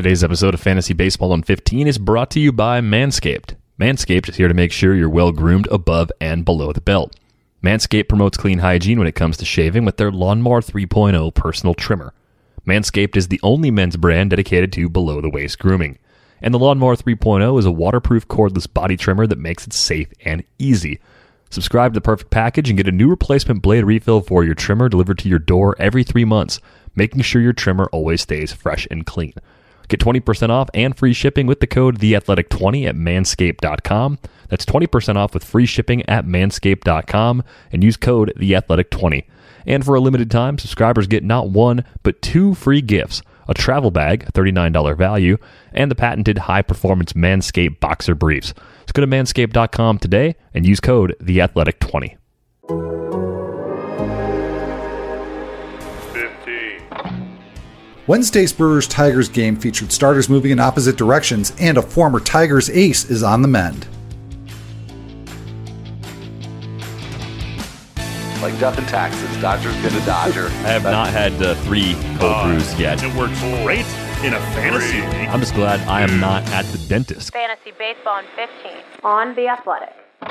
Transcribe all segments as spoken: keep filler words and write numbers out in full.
Today's episode of Fantasy Baseball on fifteen is brought to you by Manscaped. Manscaped is here to make sure you're well-groomed above and below the belt. Manscaped promotes clean hygiene when it comes to shaving with their Lawnmower three point oh personal trimmer. Manscaped is the only men's brand dedicated to below-the-waist grooming. And the Lawnmower three point oh is a waterproof cordless body trimmer that makes it safe and easy. Subscribe to the perfect package and get a new replacement blade refill for your trimmer delivered to your door every three months, making sure your trimmer always stays fresh and clean. Get twenty percent off and free shipping with the code the athletic twenty at manscaped dot com. That's twenty percent off with free shipping at manscaped dot com and use code the athletic twenty. And for a limited time, subscribers get not one, but two free gifts. A travel bag, a thirty-nine dollars value, and the patented high-performance Manscaped Boxer Briefs. So go to manscaped dot com today and use code the athletic twenty. Wednesday's Brewers-Tigers game featured starters moving in opposite directions, and a former Tigers ace is on the mend. Like death and taxes, Dodger's been a Dodger. I have not had uh, three cold uh, brews yet. It works great in a fantasy league. I'm just glad I am not at the dentist. Fantasy Baseball on fifteen on The Athletic.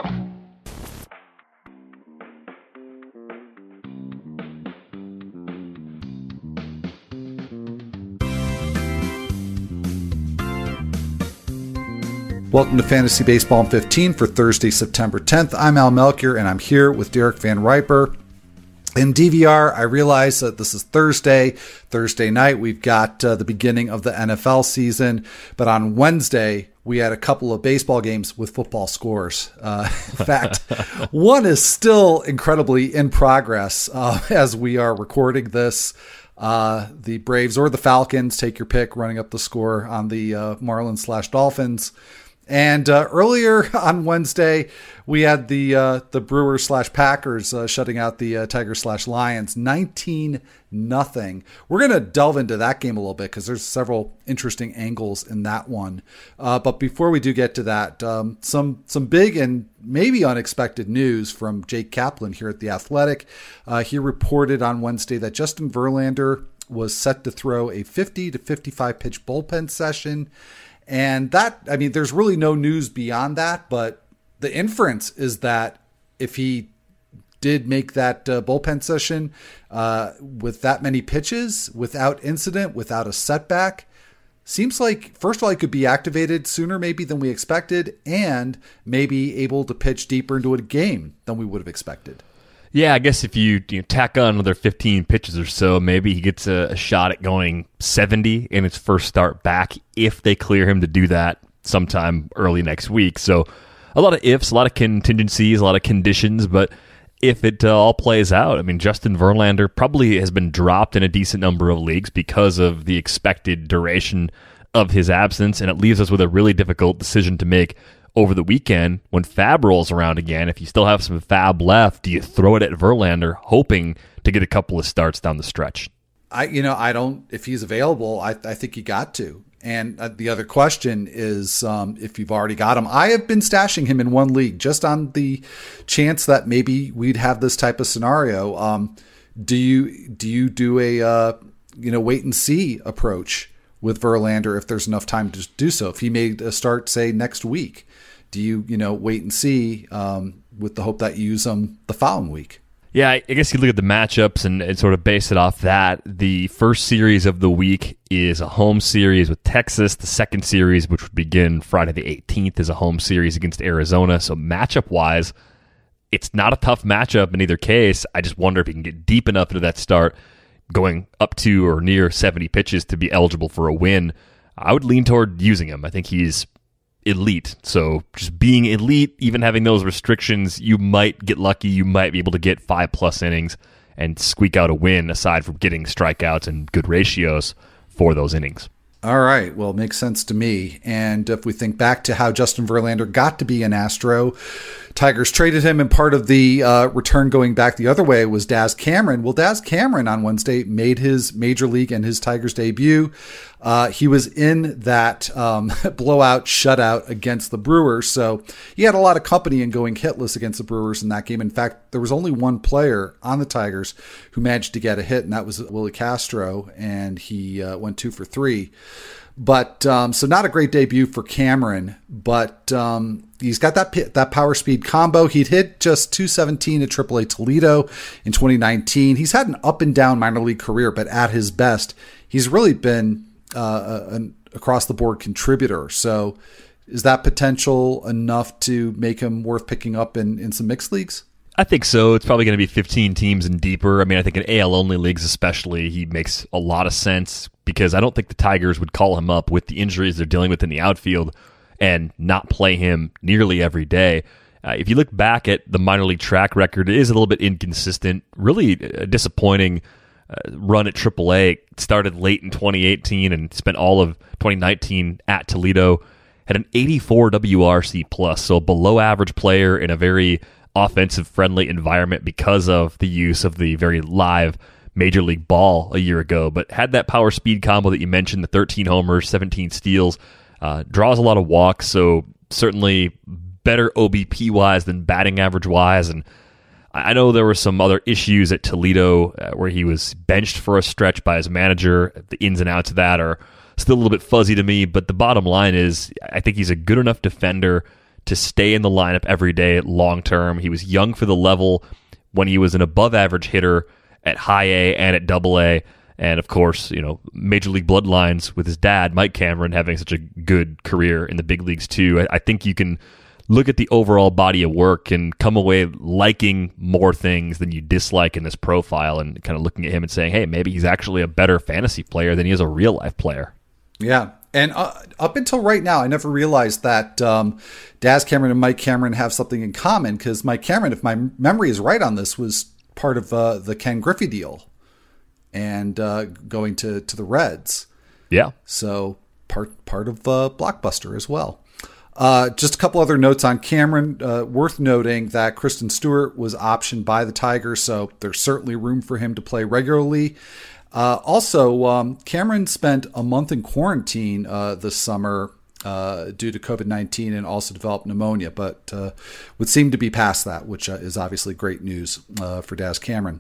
Welcome to Fantasy Baseball on fifteen for Thursday, September tenth. I'm Al Melchior, and I'm here with Derek Van Riper. In D V R, I realize that this is Thursday, Thursday night. We've got uh, the beginning of the N F L season, but on Wednesday, we had a couple of baseball games with football scores. Uh, in fact, one is still incredibly in progress uh, as we are recording this. Uh, the Braves or the Falcons, take your pick, running up the score on the uh, Marlins slash Dolphins. And uh, earlier on Wednesday, we had the uh, the Brewers slash Packers uh, shutting out the uh, Tigers slash Lions, nineteen nothing. We're going to delve into that game a little bit because there's several interesting angles in that one. Uh, but before we do get to that, um, some some big and maybe unexpected news from Jake Kaplan here at The Athletic. Uh, he reported on Wednesday that Justin Verlander was set to throw a fifty to fifty-five pitch bullpen session. And that, I mean, there's really no news beyond that, but the inference is that if he did make that uh, bullpen session uh, with that many pitches, without incident, without a setback, seems like, first of all, he could be activated sooner maybe than we expected, and maybe able to pitch deeper into a game than we would have expected. Yeah, I guess if you, you know, tack on another fifteen pitches or so, maybe he gets a, a shot at going seventy in his first start back if they clear him to do that sometime early next week. So a lot of ifs, a lot of contingencies, a lot of conditions, but if it uh, all plays out, I mean, Justin Verlander probably has been dropped in a decent number of leagues because of the expected duration of his absence, and it leaves us with a really difficult decision to make over the weekend when Fab rolls around again. If you still have some Fab left, do you throw it at Verlander hoping to get a couple of starts down the stretch? I, you know, I don't, if he's available, I, I think you got to. And uh, the other question is um, if you've already got him. I have been stashing him in one league just on the chance that maybe we'd have this type of scenario. Um, do you, do you do a, uh, you know, wait and see approach with Verlander if there's enough time to do so? If he made a start, say, next week, do you, you know, wait and see um, with the hope that you use them the following week? Yeah, I guess you look at the matchups and, and sort of base it off that. The first series of the week is a home series with Texas. The second series, which would begin Friday the eighteenth, is a home series against Arizona. So matchup-wise, it's not a tough matchup in either case. I just wonder if he can get deep enough into that start, going up to or near seventy pitches to be eligible for a win. I would lean toward using him. I think he's elite. So just being elite, even having those restrictions, you might get lucky. You might be able to get five plus innings and squeak out a win aside from getting strikeouts and good ratios for those innings. All right. Well, it makes sense to me. And if we think back to how Justin Verlander got to be an Astro, Tigers traded him, and part of the uh, return going back the other way was Daz Cameron. Well, Daz Cameron on Wednesday made his Major League and his Tigers debut. Uh, he was in that um, blowout shutout against the Brewers, so he had a lot of company in going hitless against the Brewers in that game. In fact, there was only one player on the Tigers who managed to get a hit, and that was Willie Castro, and he uh, went two for three. But um, so not a great debut for Cameron, but um, he's got that that power speed combo. He'd hit just two seventeen at triple A Toledo in twenty nineteen. He's had an up and down minor league career, but at his best, he's really been uh, an across the board contributor. So is that potential enough to make him worth picking up in, in some mixed leagues? I think so. It's probably going to be fifteen teams and deeper. I mean, I think in A L-only leagues especially, he makes a lot of sense because I don't think the Tigers would call him up with the injuries they're dealing with in the outfield and not play him nearly every day. Uh, if you look back at the minor league track record, it is a little bit inconsistent, really a disappointing uh, run at triple A. It started late in twenty eighteen and spent all of twenty nineteen at Toledo. Had an eighty-four W R C plus, so a below average player in a very offensive-friendly environment because of the use of the very live Major League Ball a year ago, but had that power speed combo that you mentioned, the thirteen homers, seventeen steals, uh, draws a lot of walks, so certainly better O B P-wise than batting average-wise, and I know there were some other issues at Toledo uh, where he was benched for a stretch by his manager. The ins and outs of that are still a little bit fuzzy to me, but the bottom line is I think he's a good enough defender to stay in the lineup every day long term. He was young for the level when he was an above average hitter at high A and at double A. And of course, you know, major league bloodlines with his dad, Mike Cameron, having such a good career in the big leagues too. I, I think you can look at the overall body of work and come away liking more things than you dislike in this profile and kind of looking at him and saying, hey, maybe he's actually a better fantasy player than he is a real life player. Yeah. And uh, up until right now, I never realized that um, Daz Cameron and Mike Cameron have something in common, because Mike Cameron, if my memory is right on this, was part of uh, the Ken Griffey deal and uh, going to, to the Reds. Yeah. So part part of uh, Blockbuster as well. Uh, just a couple other notes on Cameron. Uh, worth noting that Kristen Stewart was optioned by the Tigers, so there's certainly room for him to play regularly. Uh, also, um, Cameron spent a month in quarantine uh, this summer uh, due to covid nineteen and also developed pneumonia, but uh, would seem to be past that, which uh, is obviously great news uh, for Daz Cameron.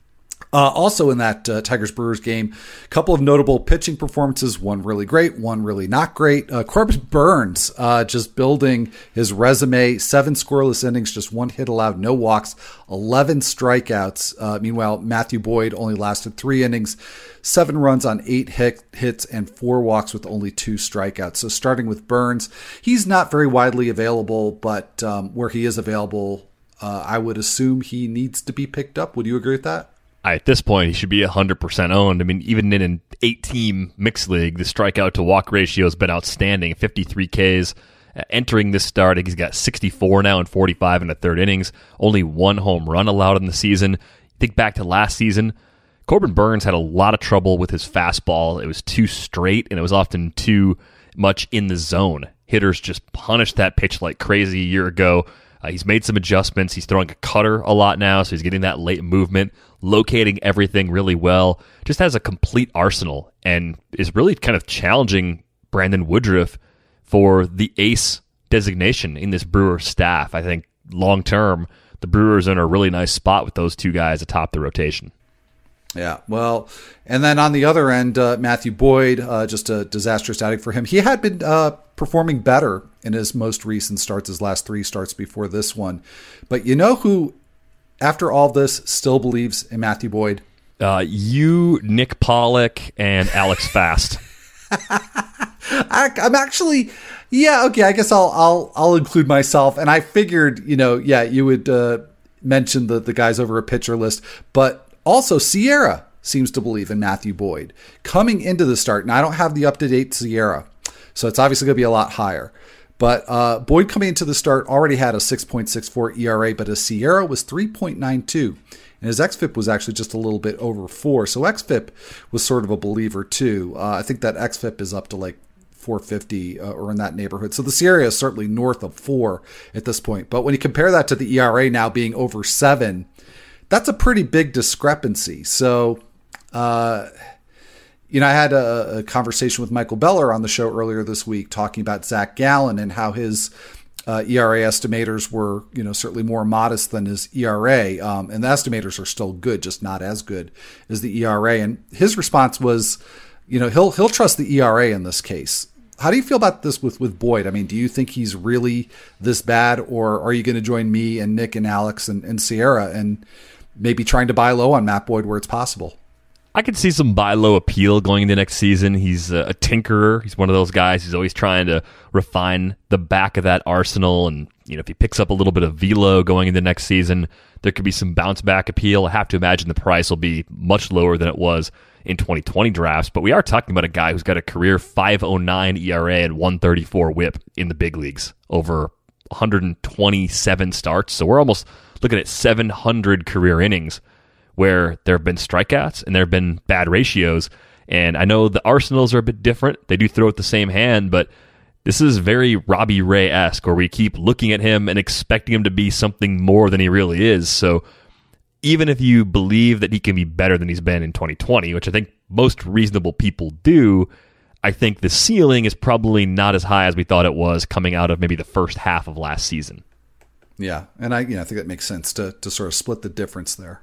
Uh, also in that uh, Tigers-Brewers game, a couple of notable pitching performances, one really great, one really not great. Uh, Corbin Burnes uh, just building his resume, seven scoreless innings, just one hit allowed, no walks, eleven strikeouts. Uh, meanwhile, Matthew Boyd only lasted three innings, seven runs on eight hit, hits, and four walks with only two strikeouts. So starting with Burnes, he's not very widely available, but um, where he is available, uh, I would assume he needs to be picked up. Would you agree with that? At this point, he should be one hundred percent owned. I mean, even in an eight-team mixed league, the strikeout-to-walk ratio has been outstanding, fifty-three Ks. Uh, entering this start, he's got sixty-four now and forty-five in the third innings. Only one home run allowed in the season. Think back to last season, Corbin Burnes had a lot of trouble with his fastball. It was too straight, and it was often too much in the zone. Hitters just punished that pitch like crazy a year ago. Uh, he's made some adjustments. He's throwing a cutter a lot now, so he's getting that late movement, locating everything really well. Just has a complete arsenal and is really kind of challenging Brandon Woodruff for the ace designation in this Brewers staff. I think long-term, the Brewers are in a really nice spot with those two guys atop the rotation. Yeah, well, and then on the other end, uh, Matthew Boyd, uh, just a disastrous outing for him. He had been uh, performing better in his most recent starts, his last three starts before this one. But you know who, after all this, still believes in Matthew Boyd? Uh, you, Nick Pollock, and Alex Fast. I, I'm actually, yeah, okay. I guess I'll I'll I'll include myself. And I figured, you know, yeah, you would uh, mention the the guys over a pitcher list, but also Sierra seems to believe in Matthew Boyd coming into the start. And I don't have the up to date Sierra, so it's obviously going to be a lot higher. But uh, Boyd coming into the start already had a six point six four E R A, but his Sierra was three point nine two. And his X F I P was actually just a little bit over four. So X F I P was sort of a believer too. Uh, I think that X F I P is up to like four fifty uh, or in that neighborhood. So the Sierra is certainly north of four at this point. But when you compare that to the E R A now being over seven, that's a pretty big discrepancy. So, uh, You know, I had a, a conversation with Michael Beller on the show earlier this week talking about Zach Gallen and how his uh, E R A estimators were, you know, certainly more modest than his E R A. Um, and the estimators are still good, just not as good as the E R A. And his response was, you know, he'll he'll trust the E R A in this case. How do you feel about this with, with Boyd? I mean, do you think he's really this bad, or are you going to join me and Nick and Alex and, and Sierra and maybe trying to buy low on Matt Boyd where it's possible? I could see some buy low appeal going into next season. He's a, a tinkerer. He's one of those guys who's always trying to refine the back of that arsenal. And, you know, if he picks up a little bit of velo going into next season, there could be some bounce back appeal. I have to imagine the price will be much lower than it was in twenty twenty drafts. But we are talking about a guy who's got a career five oh nine E R A and one thirty-four whip in the big leagues over one hundred twenty-seven starts. So we're almost looking at seven hundred career innings where there have been strikeouts and there have been bad ratios. And I know the Arsenals are a bit different. They do throw at the same hand, but this is very Robbie Ray-esque, where we keep looking at him and expecting him to be something more than he really is. So even if you believe that he can be better than he's been in twenty twenty, which I think most reasonable people do, I think the ceiling is probably not as high as we thought it was coming out of maybe the first half of last season. Yeah, and I, you know, I think that makes sense to to sort of split the difference there.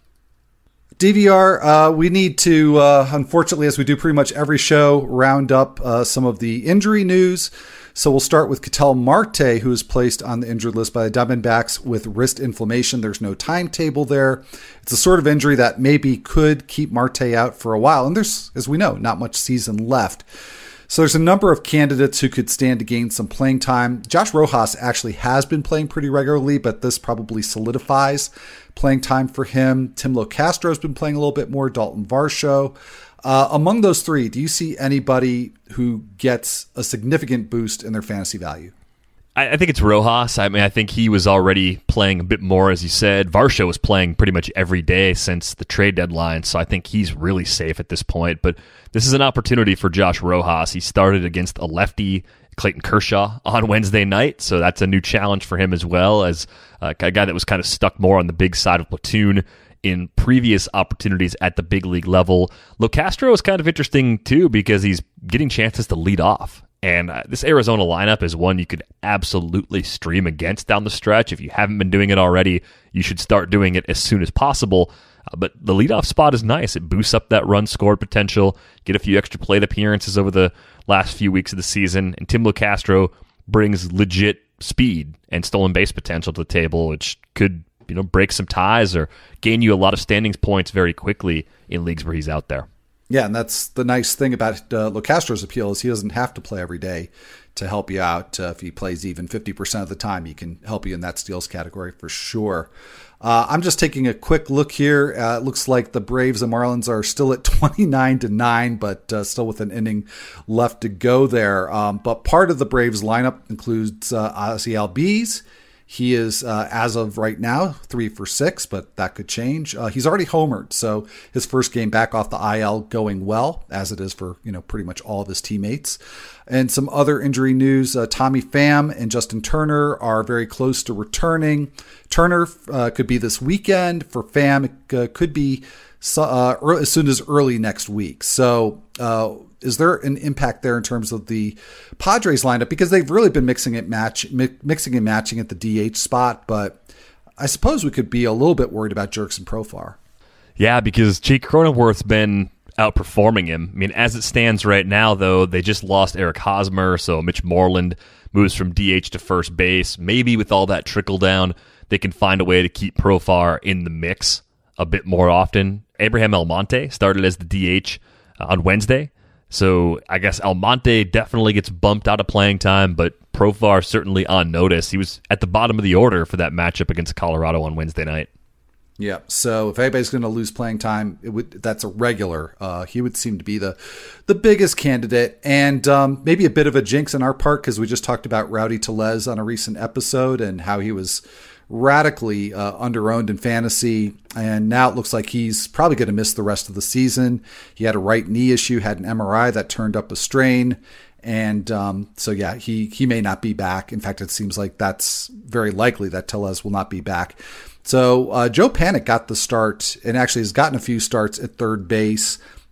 D V R, uh, we need to, uh, unfortunately, as we do pretty much every show, round up uh, some of the injury news. So we'll start with Ketel Marte, who is placed on the injured list by the Diamondbacks with wrist inflammation. There's no timetable there. It's a sort of injury that maybe could keep Marte out for a while. And there's, as we know, not much season left. So there's a number of candidates who could stand to gain some playing time. Josh Rojas actually has been playing pretty regularly, but this probably solidifies playing time for him. Tim Locastro has been playing a little bit more. Dalton Varsho. Uh, among those three, do you see anybody who gets a significant boost in their fantasy value? I, I think it's Rojas. I mean, I think he was already playing a bit more, as you said. Varsho was playing pretty much every day since the trade deadline, so I think he's really safe at this point. But this is an opportunity for Josh Rojas. He started against a lefty, Clayton Kershaw, on Wednesday night, so that's a new challenge for him as well, as a guy that was kind of stuck more on the big side of platoon in previous opportunities at the big league level. Locastro is kind of interesting too, because he's getting chances to lead off. And uh, this Arizona lineup is one you could absolutely stream against down the stretch. If you haven't been doing it already, you should start doing it as soon as possible. Uh, but the leadoff spot is nice. It boosts up that run scored potential, get a few extra plate appearances over the last few weeks of the season. And Tim Locastro brings legit speed and stolen base potential to the table, which could, you know, break some ties or gain you a lot of standings points very quickly in leagues where he's out there. Yeah, and that's the nice thing about uh, Locastro's appeal is he doesn't have to play every day to help you out. Uh, if he plays even fifty percent of the time, he can help you in that steals category for sure. Uh, I'm just taking a quick look here. Uh, it looks like the Braves and Marlins are still at twenty-nine to nine, but uh, still with an inning left to go there. Um, but part of the Braves lineup includes uh, Ozzie Albies. He is, uh, as of right now, three for six, but that could change. Uh, he's already homered, so his first game back off the I L going well, as it is for, you know, pretty much all of his teammates. And some other injury news, uh, Tommy Pham and Justin Turner are very close to returning. Turner uh, could be this weekend. For Pham, it uh, could be uh, early, as soon as early next week. So uh, is there an impact there in terms of the Padres lineup? Because they've really been mixing it match mi- mixing and matching at the D H spot, but I suppose we could be a little bit worried about Jurickson Profar. Yeah, because Jake Cronenworth's been outperforming him. I mean, as it stands right now, though, they just lost Eric Hosmer, so Mitch Moreland moves from D H to first base. Maybe with all that trickle down, they can find a way to keep Profar in the mix a bit more often. Abraham Almonte started as the D H on Wednesday, so I guess Almonte definitely gets bumped out of playing time, but Profar certainly on notice. He was at the bottom of the order for that matchup against Colorado on Wednesday night. Yeah, so if anybody's going to lose playing time, it would that's a regular. Uh, he would seem to be the the biggest candidate, and um, maybe a bit of a jinx on our part because we just talked about Rowdy Tellez on a recent episode and how he was radically uh, underowned in fantasy, and now it looks like he's probably going to miss the rest of the season. He had a right knee issue, had an M R I that turned up a strain, and um, so yeah, he he may not be back. In fact, it seems like that's very likely that Tellez will not be back. So uh, Joe Panik got the start and actually has gotten a few starts at third base.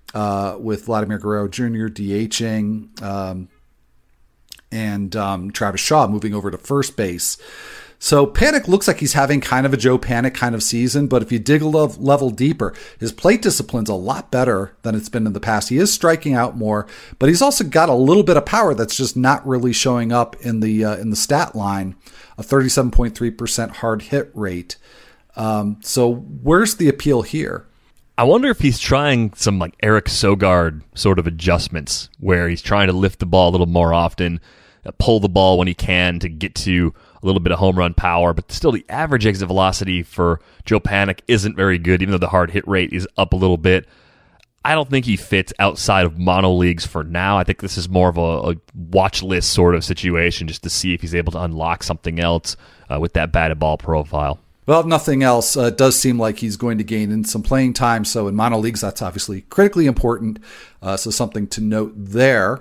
uh, with Vladimir Guerrero Junior DHing um, and um, Travis Shaw moving over to first base. So Panik looks like he's having kind of a Joe Panik kind of season, but if you dig a level deeper, his plate discipline's a lot better than it's been in the past. He is striking out more, but he's also got a little bit of power that's just not really showing up in the uh, in the stat line, a thirty-seven point three percent hard hit rate. Um, so where's the appeal here? I wonder if he's trying some like Eric Sogard sort of adjustments where he's trying to lift the ball a little more often, uh, pull the ball when he can to get to a little bit of home run power, but still the average exit velocity for Joe Panik isn't very good, even though the hard hit rate is up a little bit. I don't think he fits outside of mono leagues for now. I think this is more of a, a watch list sort of situation just to see if he's able to unlock something else uh, with that batted ball profile. Well, if nothing else, uh, it does seem like he's going to gain in some playing time. So in mono leagues, that's obviously critically important. Uh, so something to note there.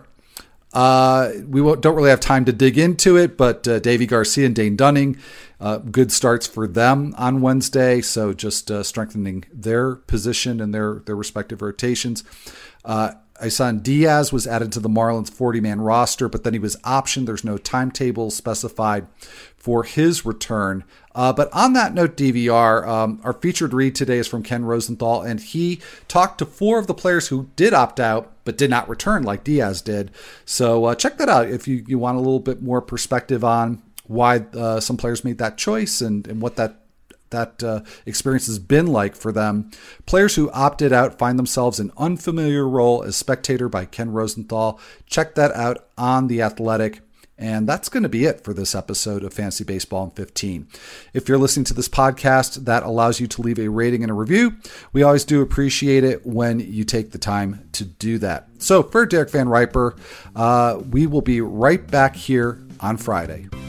Uh, we won't, don't really have time to dig into it, but uh, Davy Garcia and Dane Dunning, uh, good starts for them on Wednesday. So just uh, strengthening their position and their, their respective rotations. Uh, Isan Diaz was added to the Marlins forty-man roster, but then he was optioned. There's no timetable specified for his return. Uh, but on that note, D V R, um, our featured read today is from Ken Rosenthal, and he talked to four of the players who did opt out but did not return like Diaz did. So uh, check that out if you, you want a little bit more perspective on why uh, some players made that choice and, and what that that uh, experience has been like for them. Players who opted out find themselves in unfamiliar role as spectator by Ken Rosenthal. Check that out on The Athletic. And that's going to be it for this episode of Fantasy Baseball in fifteen. If you're listening to this podcast, that allows you to leave a rating and a review. We always do appreciate it when you take the time to do that. So for Derek Van Riper, uh, we will be right back here on Friday.